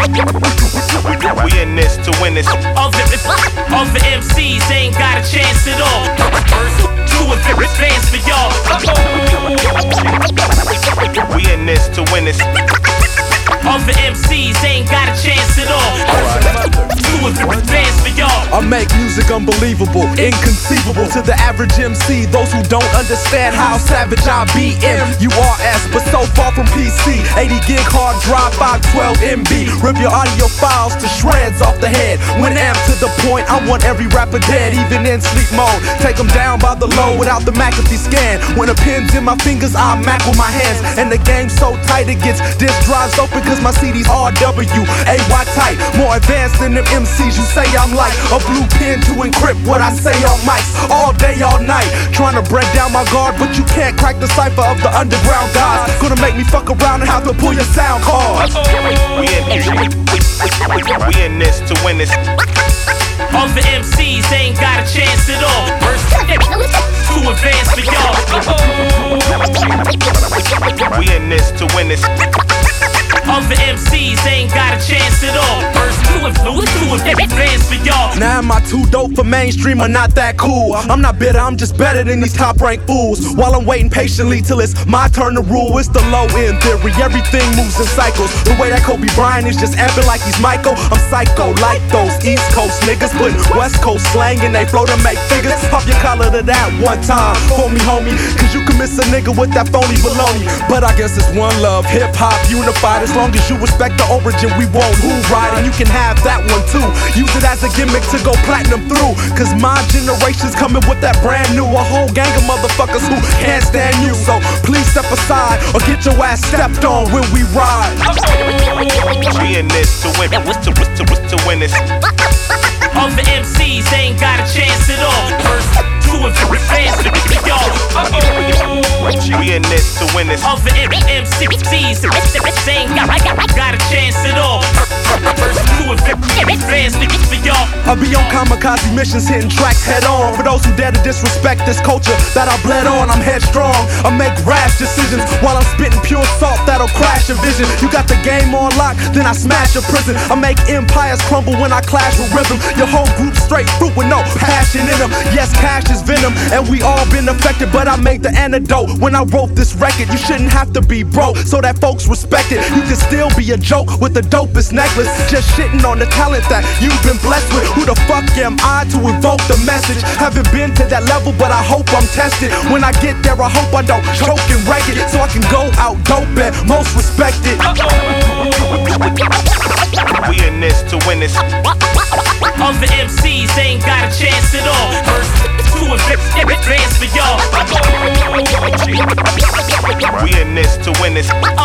We in this to win this. Other MCs ain't got a chance at all. Too advanced for y'all. We in this to win this. Other MCs ain't got a chance at all. Too advanced for y'all. I make music unbelievable, inconceivable to the average MC. Those who don't understand how savage I be MURS, but so far from PC. 80 gig hard drive, 512 MB. Rip your audio files to shreds off the head. When amped to the point, I want every rapper dead, even in sleep mode. Take them down by the low without the McAfee scan. When a pen's in my fingers, I mac with my hands. And the game's so tight it gets disk drives open, cause my CD's RWAY tight. More advanced than them MCs you say I'm like. A blue pen to encrypt what I say on mics. All day, all night, trying to break down my guard, but you can't crack the cipher of the underground guys. Gonna make me fuck around and have to pull your sound card. We in this to win this. Other MCs ain't got a chance at all. Too advanced for y'all. We in this to win this. Other MCs ain't got a chance at all. Too advanced for y'all. Now am I too dope for mainstream or not that cool? I'm not bitter, I'm just better than these top ranked fools. While I'm waiting patiently till it's my turn to rule. It's the low end theory, everything moves in cycles. The way that Kobe Bryant is just amping like he's Michael. I'm psycho like those East Coast niggas, putting West Coast slang in they flow to make figures. Pop your collar to that one time for me, homie, cause you can miss a nigga with that phony baloney. But I guess it's one love, hip hop unified. As long as you respect the origin, we won't who ride, and you can have that one too. Use it as a gimmick to go platinum through, cause my generation's coming with that brand new. A whole gang of motherfuckers who can't stand you. So please step aside or get your ass stepped on when we ride. We in this to win. To win this. Other MCs ain't got a chance at all. Too advanced for y'all. We in this to win this. Other MCs ain't got a chance at all. Too advanced for y'all. I'll be on kamikaze missions, hitting tracks head on. For those who dare to disrespect this culture that I bled on, I'm headstrong. I make rash decisions while I'm spitting pure salt that'll crash your vision. You got the game on lock, then I smash your prison. I make empires crumble when I clash with rhythm. Your whole group straight fruit with no passion in them. Yes, cash is venom, and we all been affected, but I made the antidote. When I wrote this record, you shouldn't have to be broke so that folks respect it. You can still be a joke with the dopest necklace, just shitting on the talent that you've been blessed with. Who the fuck am I to evoke the message? Haven't been to that level, but I hope I'm tested. When I get there, I hope I don't choke and wreck it, so I can go out dope and most respected. We in this to win this. Other MCs ain't got a chance at all. Too advanced for y'all. We in this to win this.